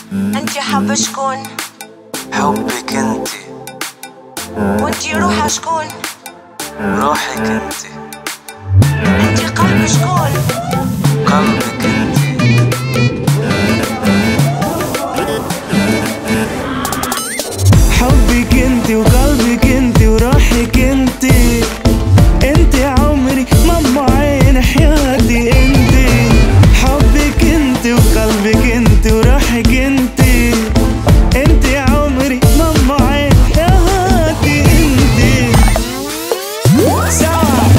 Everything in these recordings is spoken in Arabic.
انتي حابة شكون؟ حبك انتي. وانتي روحها شكون؟ روحك انتي. انتي قلب شكون؟ قلبك انتي. حبك انتي وقلبك انتي وروحك انتي. انتي عمري ماما عين حياتي انتي. حبك انتي وقلبك انتي وروحك انتي. انتي عمري ماما عين حياتي انتي. سوا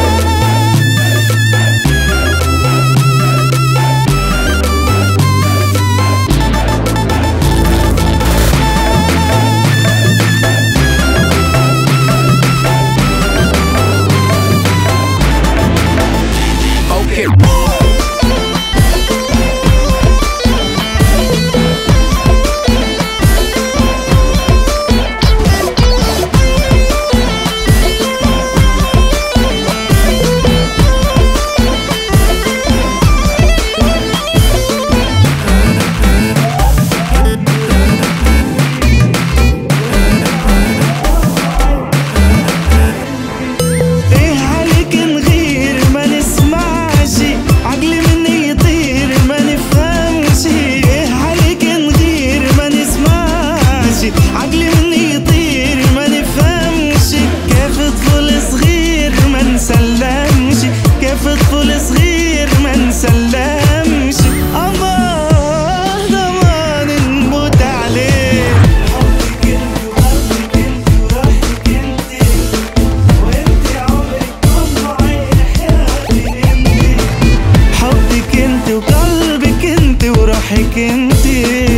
عقلي مني يطير ما نفهمش. كيف طفل صغير ما نسلمش. كيف طفل صغير ما نسلمش. الله ضمان نموت عليه. حبك انت وقلبك انت وروحك انت. وانت عمرك ماما عين حياتي انت. حبك انت وقلبك انت وروحك انت.